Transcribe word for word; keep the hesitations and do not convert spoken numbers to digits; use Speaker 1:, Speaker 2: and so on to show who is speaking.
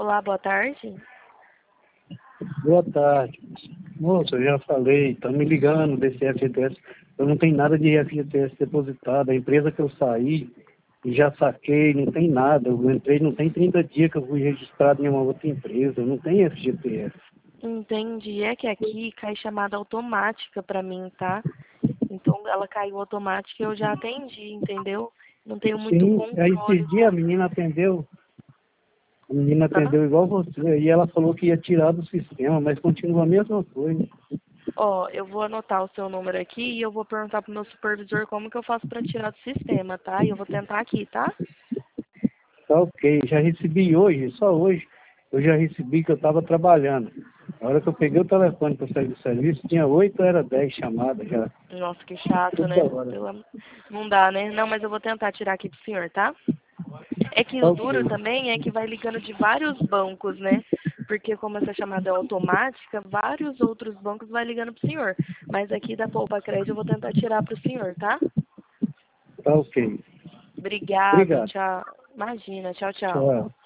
Speaker 1: Olá, boa tarde.
Speaker 2: Boa tarde. Moço, eu já falei, estão me ligando desse F G T S. Eu não tenho nada de F G T S depositado. A empresa que eu saí e já saquei, não tem nada. Eu entrei, não tem trinta dias que eu fui registrado em uma outra empresa. Eu não tenho F G T S.
Speaker 1: Entendi. É que aqui cai chamada automática pra mim, tá? Então ela caiu automática e eu já atendi, entendeu? Não tenho muito
Speaker 2: Sim, aí
Speaker 1: controle
Speaker 2: esses dias a
Speaker 1: sobre.
Speaker 2: menina atendeu. A menina
Speaker 1: Hã?
Speaker 2: atendeu igual você. E ela falou que ia tirar do sistema, mas continua a mesma coisa.
Speaker 1: Ó, eu vou anotar o seu número aqui e eu vou perguntar pro meu supervisor como que eu faço pra tirar do sistema, tá? E eu vou tentar aqui, tá?
Speaker 2: Tá ok. Já recebi hoje, só hoje, eu já recebi que eu estava trabalhando. A hora que eu peguei o telefone para sair do serviço, tinha oito ou era dez chamadas já.
Speaker 1: Nossa, que chato,
Speaker 2: Toda
Speaker 1: né?
Speaker 2: hora.
Speaker 1: Pela... Não dá, né? Não, mas eu vou tentar tirar aqui pro senhor, tá? É que
Speaker 2: Tá
Speaker 1: o duro
Speaker 2: ok.
Speaker 1: também é que vai ligando de vários bancos, né? Porque como essa chamada é automática, vários outros bancos vai ligando pro senhor. Mas aqui da Poupa Crédito eu vou tentar tirar pro senhor, tá?
Speaker 2: Tá ok.
Speaker 1: Obrigado,
Speaker 2: Obrigado.
Speaker 1: tchau. Imagina, tchau, tchau.
Speaker 2: Tchau.